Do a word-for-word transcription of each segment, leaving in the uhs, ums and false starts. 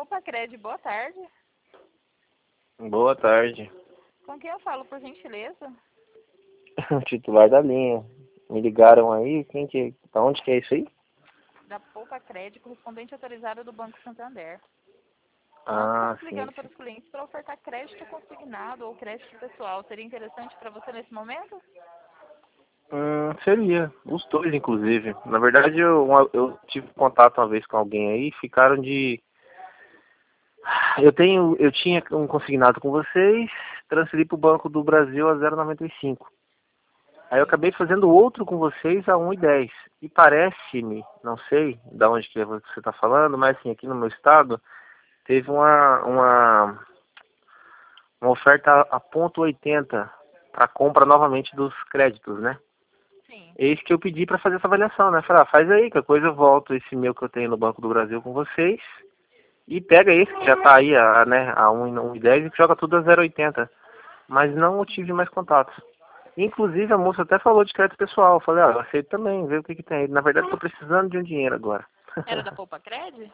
Poupa Cred, boa tarde. Boa tarde. Com quem eu falo, por gentileza? Titular da linha. Me ligaram aí, quem que, pra onde que é isso aí? Da Poupa Cred, correspondente autorizado do Banco Santander. Ah, Nós estamos ligando sim, para sim. os clientes para ofertar crédito consignado ou crédito pessoal. Seria interessante para você nesse momento? Hum, seria, os dois inclusive. Na verdade eu, eu tive contato uma vez com alguém aí, ficaram de... Eu tenho, eu tinha um consignado com vocês, transferi para o Banco do Brasil a zero vírgula noventa e cinco. Aí eu acabei fazendo outro com vocês a um e dez. E parece-me, não sei de onde que você está falando, mas assim, aqui no meu estado, teve uma, uma, uma oferta a ponto oitenta para compra novamente dos créditos, né? Sim. Eis que eu pedi para fazer essa avaliação, né? Falei, ah, faz aí, que a coisa eu volto esse meu que eu tenho no Banco do Brasil com vocês e pega esse que já está aí a, né, a um e dez e joga tudo a zero vírgula oitenta. Mas não tive mais contatos. Inclusive a moça até falou de crédito pessoal. Eu falei, ah, eu aceito também, vê o que que tem aí. Na verdade estou precisando de um dinheiro agora. Era da Poupa Cred?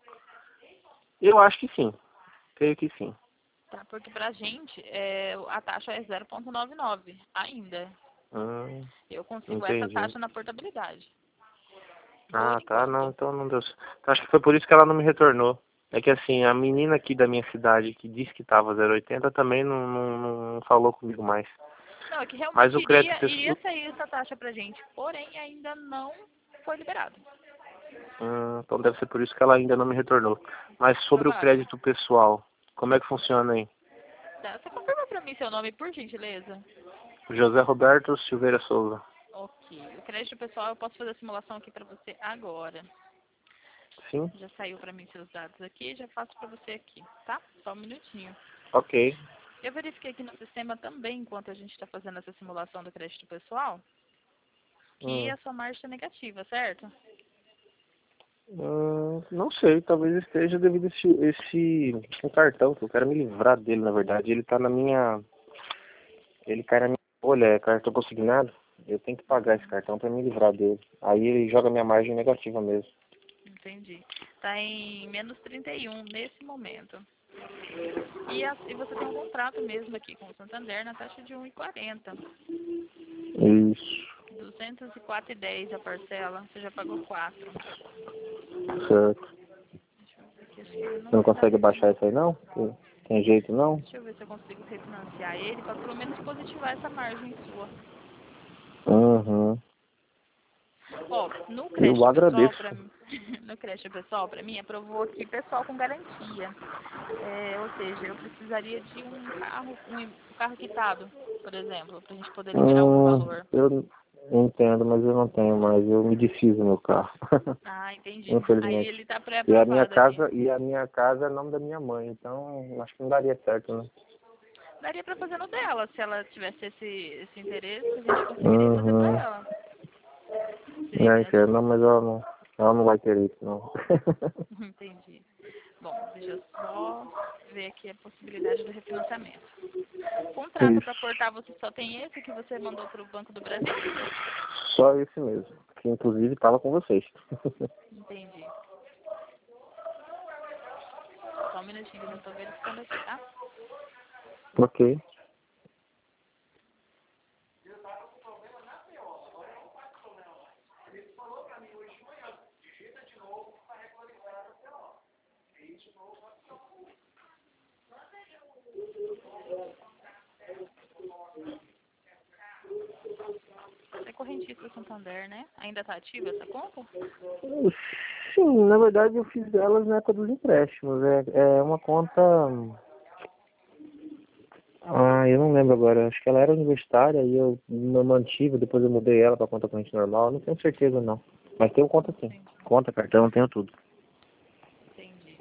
Eu acho que sim. Creio que sim. Tá, porque pra gente é, a taxa é zero vírgula noventa e nove ainda. Hum, Eu consigo essa entendi. taxa na portabilidade. Por Ah, tá, não, enquanto. então não deu. Acho que foi por isso que ela não me retornou. É que assim, a menina aqui da minha cidade que disse que estava zero vírgula oitenta também não, não, não falou comigo mais. Não, é que Mas realmente o crédito iria, iria pessoal. sair essa taxa pra gente, porém ainda não foi liberado. Hum, então deve ser por isso que ela ainda não me retornou. Mas sobre o Provável. crédito pessoal, como é que funciona aí? Tá, você confirma pra mim seu nome, por gentileza? José Roberto Silveira Souza. Ok. O crédito pessoal, eu posso fazer a simulação aqui pra você agora. Sim? Já saiu pra mim seus dados aqui, já faço pra você aqui, tá? Só um minutinho. Ok. Eu verifiquei aqui no sistema também, enquanto a gente está fazendo essa simulação do crédito pessoal, que Hum. a sua margem está negativa, certo? Hum, não sei, talvez esteja devido a esse, esse um cartão, que eu quero me livrar dele, na verdade. Ele tá na minha. Ele cai na minha folha, é cartão consignado. Eu tenho que pagar esse cartão para me livrar dele. Aí ele joga minha margem negativa mesmo. Entendi. Está em menos trinta e um nesse momento. E, a, e você tem um contrato mesmo aqui com o Santander na taxa de um e quarenta. Isso, duzentos e quatro e dez a parcela, você já pagou quatro. certo. Deixa eu ver aqui, acho que ele Você não não está consegue refin... baixar isso aí não? Tem tem jeito não? Deixa eu ver se eu consigo refinanciar ele para pelo menos positivar essa margem sua. Uhum. Ó, no Eu crédito pessoal, agradeço. para mim, no crédito pessoal, para mim, aprovou aqui pessoal com garantia. É, ou seja, eu precisaria de um carro, um, um carro quitado, por exemplo, para a gente poder liberar o Hum, valor. eu entendo, mas eu não tenho mais. Eu me desfiz do meu carro. Ah, entendi. Aí Infelizmente. ele tá E a minha pré-aprovado aqui. casa, e a minha casa é nome da minha mãe, então acho que não daria certo, né? Daria para fazer no dela, se ela tivesse esse, esse interesse, a gente conseguiria fazer para Uhum. ela. Seria É, interessante. entendo, não, mas ela não, ela não vai querer isso, não. Entendi. Bom, deixa eu só ver aqui a possibilidade do refinanciamento. Contrato para Isso. portar, você só tem esse que você mandou para o Banco do Brasil? Só esse mesmo, que inclusive estava com vocês. Entendi. Só um minutinho que eu estou verificando aqui, tá? Ok. É correntista do Santander, né? Ainda está ativa essa conta? Sim, na verdade eu fiz elas na época dos empréstimos. É, é uma conta. Ah, eu não lembro agora. Acho que ela era universitária e eu não mantive, depois eu mudei ela para conta corrente normal. Não tenho certeza não. Mas tenho conta sim. Entendi. Conta, cartão, tenho tudo. Entendi.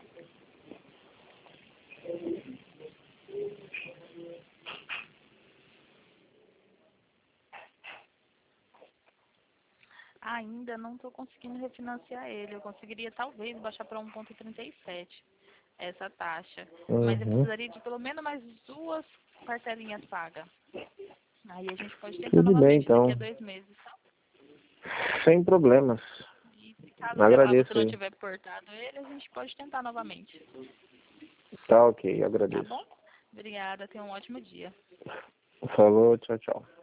Ainda não estou conseguindo refinanciar ele. Eu conseguiria talvez baixar para um vírgula trinta e sete essa taxa. Mas eu Uhum. precisaria de pelo menos mais duas parcelinhas pagas. Aí a gente pode tentar Tudo bem novamente daqui a então. dois meses. Sem problemas. Isso. Caso Agradeço você não aí. tiver portado ele, a gente pode tentar novamente. Tá ok, Tá agradeço. bom? Obrigada, tenha um ótimo dia. Falou, tchau, tchau.